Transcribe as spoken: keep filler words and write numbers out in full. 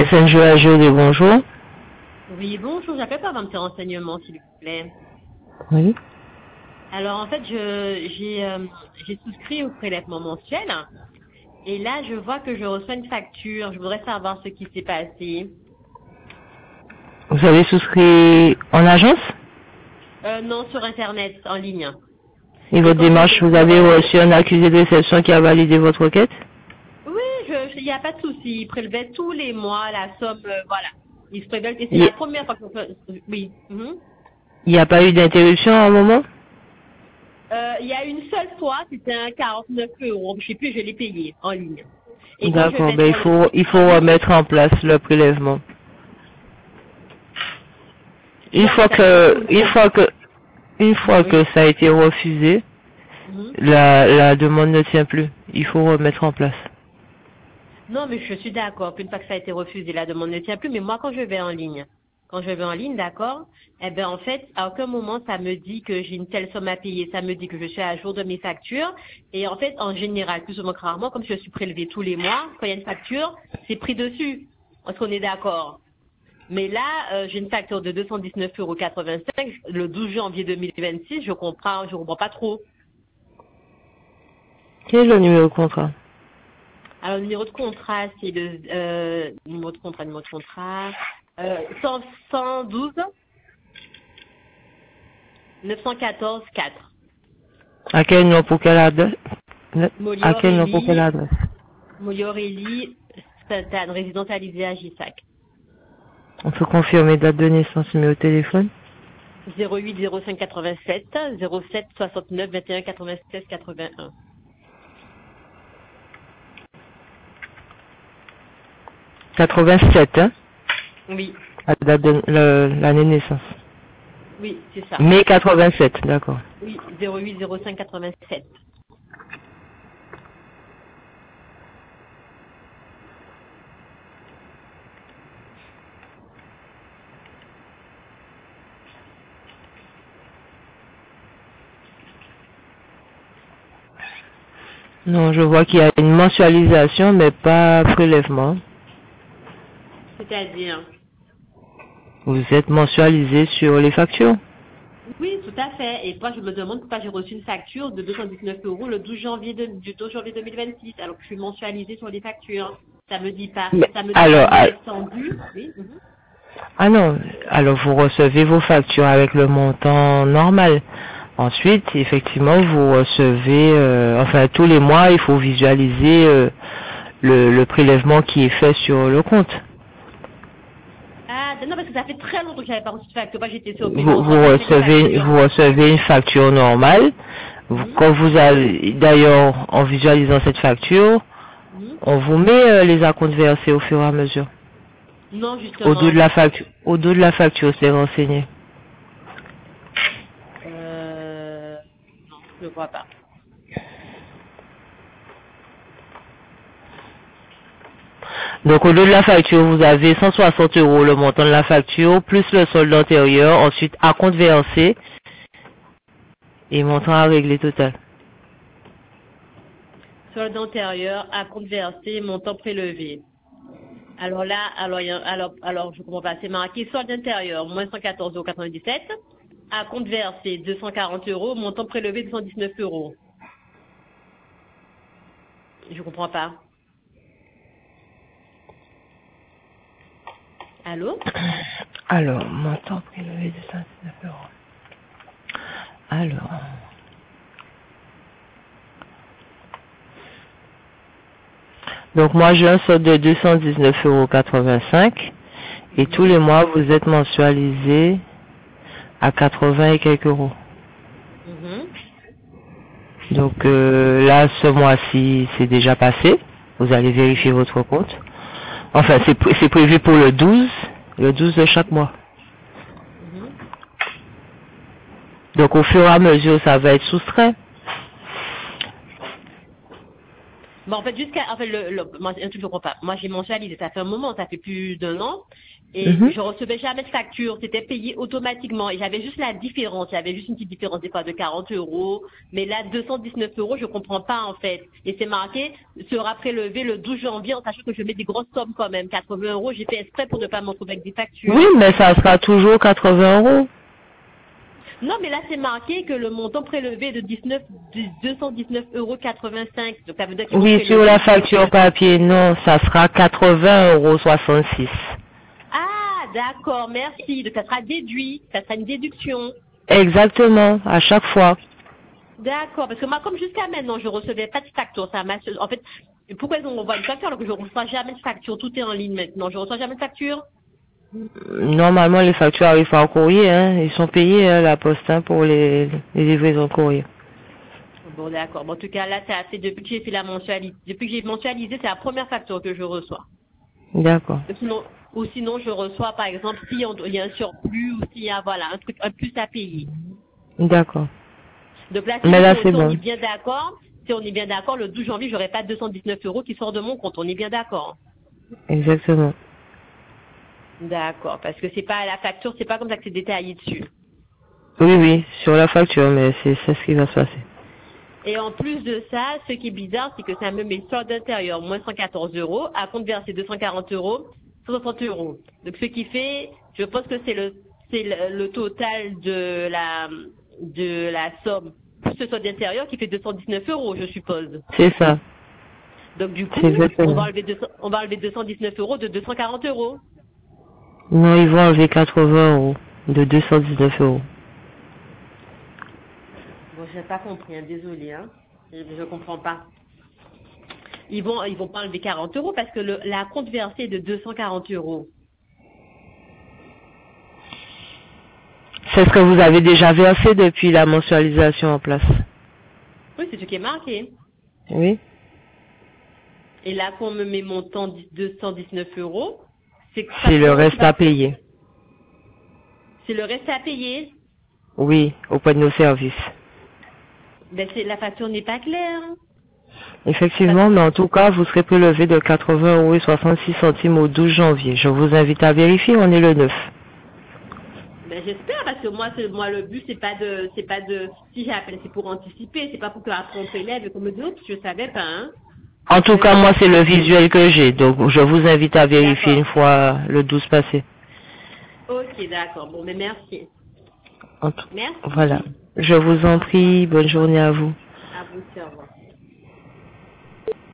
S N J A G O, bonjour. Oui, bonjour, j'appelle pour avoir un petit renseignement, s'il vous plaît. Oui. Alors, en fait, je j'ai euh, j'ai souscrit au prélèvement mensuel et là, je vois que je reçois une facture. Je voudrais savoir ce qui s'est passé. Vous avez souscrit en agence? Euh, non, sur Internet, en ligne. Et Et votre quand je démarche, vais vous sur... avez euh, reçu un accusé de réception qui a validé votre requête? Oui, je- il n'y a pas de souci. Ils prélevaient tous les mois la somme, euh, voilà. Ils se prélèvent et c'est Il la première fois que... Oui. Mhm. n'y a pas eu d'interruption à un moment? Euh, Il y a une seule fois, c'était un quarante-neuf euros. Je sais plus, je l'ai payé en ligne. Et quand je D'accord, vais ben il sur le faut, site il en faut ligne, remettre en place le prélèvement. je Une dois fois remettre à jour que, tout. une fois que, une fois que Oui. ça a été refusé, Mhm. la, la demande ne tient plus. Il faut remettre en place. Non, mais je suis d'accord qu'une fois que ça a été refusé, la demande ne tient plus. Mais moi, quand je vais en ligne, quand je vais en ligne, d'accord, eh ben en fait, à aucun moment ça me dit que j'ai une telle somme à payer. Ça me dit que je suis à jour de mes factures. Et en fait, en général, plus ou moins rarement, comme je suis prélevée tous les mois, quand il y a une facture, c'est pris dessus. Est-ce qu'on est d'accord? Mais là, euh, j'ai une facture de deux cent dix-neuf euros quatre-vingt-cinq le douze janvier deux mille vingt-six. Je comprends, je comprends pas trop. Quel est le numéro de contrat? Alors, le numéro de contrat, c'est le euh, numéro de contrat, numéro de contrat, euh, cent, cent douze neuf cent quatorze quatre. À quel nom pour quelle adresse? Molly À quel nom pour quelle Aurélie, adresse? Molly Aurélie, Sainte-Anne, résidence Alizé à Gissac. On peut confirmer date de naissance, numéro de téléphone? zéro huit zéro cinq quatre-vingt-sept zéro sept soixante-neuf vingt et un quatre-vingt-seize quatre-vingt-un. quatre-vingt-sept, hein? Oui, La date de le- l'année de naissance. oui, c'est ça. Mai quatre-vingt-sept, d'accord. Oui, zéro huit zéro cinq quatre-vingt-sept. Non, je vois qu'il y a une mensualisation, mais pas prélèvement. C'est-à-dire? Vous êtes mensualisé sur les factures. Oui, tout à fait. Et moi, je me demande pourquoi j'ai reçu une facture de deux cent dix-neuf euros le douze janvier, de, du douze janvier deux mille vingt-six, alors que je suis mensualisée sur les factures. Ça me dit pas. Mais, Ça me dit alors, pas ah, montant dû. Oui. Mhm. ah non, alors vous recevez vos factures avec le montant normal. Ensuite, effectivement, vous recevez, euh, enfin tous les mois, il faut visualiser euh, le, le prélèvement qui est fait sur le compte. Ah, non, parce que ça fait très longtemps que j'avais pas reçu de facture. Moi, j'étais sur Vous, paiement vous central, les recevez, factures. vous recevez une facture normale. Vous- Mhm. Quand vous avez, d'ailleurs, en visualisant cette facture, Mhm. on vous met euh, les acomptes versés au fur et à mesure. Non, Au dos de justement. la facture, au dos de la facture, c'est renseigné. Euh, non, je ne vois pas. Donc, au dos de la facture, vous avez cent soixante euros le montant de la facture, plus le solde antérieur, ensuite acompte versé et montant à régler total. Solde antérieur, acompte versé, montant prélevé. Alors là, alors, il y a- alors, alors, je comprends pas. C'est marqué solde intérieur, moins cent quatorze euros quatre-vingt-dix-sept. À compte versé, deux cent quarante euros. Montant prélevé, deux cent dix-neuf euros. Je comprends pas. Allô? Alors, montant prélevé de cent dix-neuf euros. Alors, donc moi j'ai un solde de deux cent dix-neuf euros quatre-vingt-cinq et tous Mhm. les mois vous êtes mensualisé à quatre-vingts et quelques euros. Mhm. Donc euh, là, ce mois-ci, c'est déjà passé. Vous allez vérifier Mhm. votre compte. Enfin, c'est pr- c'est prévu pour le douze, le douze de chaque mois. Mhm. Donc au fur et à mesure, ça va être soustrait. Bon, en fait, jusqu'à, en fait, le, le, moi, un truc, je comprends pas. Moi, j'ai mensualisé, ça fait un moment, ça fait plus d'un an, et Mhm. je recevais jamais de facture, c'était payé automatiquement, et j'avais juste la différence, il y avait juste une petite différence, des fois, de quarante euros, mais là, deux cent dix-neuf euros, je comprends pas, en fait. Et c'est marqué, sera prélevé le douze janvier, en sachant que je mets des grosses sommes quand même, quatre-vingts euros, j'ai fait exprès pour ne pas m'en trouver avec des factures. Oui, mais ça sera toujours quatre-vingts euros. Non, mais là, c'est marqué que le montant prélevé est de dix-neuf, deux cent dix-neuf euros quatre-vingt-cinq. Donc, ça veut dire qu'ils vont Oui, sur prélever. la facture papier, non, ça sera quatre-vingts euros soixante-six. Ah, d'accord, merci. Donc, ça sera déduit. Ça sera une déduction. Exactement, à chaque fois. D'accord, parce que moi, comme jusqu'à maintenant, je recevais pas de facture. Ça m'a, en fait, pourquoi ils ont envoyé une facture alors que je ne reçois jamais de facture? Tout est en ligne maintenant. Je ne reçois jamais de facture. Normalement, les factures arrivent par courrier, hein. Ils sont payés, hein, la poste, hein, pour les, les livraisons courrier. Bon, d'accord. Bon, en tout cas, là, ça a fait depuis que j'ai fait la mensualité. Depuis que j'ai mensualisé, c'est la première facture que je reçois. D'accord. Ou sinon, ou sinon, je reçois, par exemple, s'il y a il y a un surplus ou s'il y a, voilà, un truc, un plus à payer. D'accord. Donc là, si, Mais si là, on, c'est si on est bon. bien d'accord, si on est bien d'accord, le douze janvier, j'aurai pas deux cent dix-neuf euros qui sortent de mon compte. On est bien d'accord. Exactement. D'accord. Parce que c'est pas la facture, c'est pas comme ça que c'est détaillé dessus. Oui, oui, sur la facture, mais c'est c'est ce qui va se passer. Et en plus de ça, ce qui est bizarre, c'est que ça me met solde intérieur, moins cent quatorze euros, à compte versé deux cent quarante euros, cent soixante euros. Donc ce qui fait, je pense que c'est le, c'est le, le total de la, de la somme, plus le solde intérieur qui fait deux cent dix-neuf euros, je suppose. C'est ça. Donc du coup, C'est on va exactement. enlever deux cents, on va enlever deux cent dix-neuf euros de deux cent quarante euros. Non, ils vont enlever quatre-vingts euros de deux cent dix-neuf euros. Bon, je n'ai pas compris, hein, désolé, hein. Je, je comprends pas. Ils vont, ils vont pas enlever quarante euros parce que le, la compte versée est de deux cent quarante euros. C'est ce que vous avez déjà versé depuis la mensualisation en place. Oui, c'est ce qui est marqué. Oui. Et là, qu'on me met montant de deux cent dix-neuf euros, c'est C'est le quatre-vingts euros qui reste va, à payer. c'est le reste à payer. Oui, auprès de nos services. Ben, c'est, la facture n'est pas claire. Parce- Effectivement, mais en tout cas, vous serez prélevé de quatre-vingts euros et soixante-six centimes au douze janvier. Je vous invite à vérifier, on est le neuf. Ben, j'espère, parce que moi, c'est, moi, le but, c'est pas de, c'est pas de, si j'appelle, c'est pour anticiper, c'est pas pour qu'après on prélève et qu'on me dise, oups, je savais pas, hein. En tout Mais cas, bon. moi, c'est le visuel que j'ai, donc je vous invite à vérifier une D'accord. fois le douze passé. Ok, d'accord. Bon, mais merci. En tout- Merci. Voilà. Je vous en Au revoir. prie, bonne journée à vous. À vous aussi, au revoir.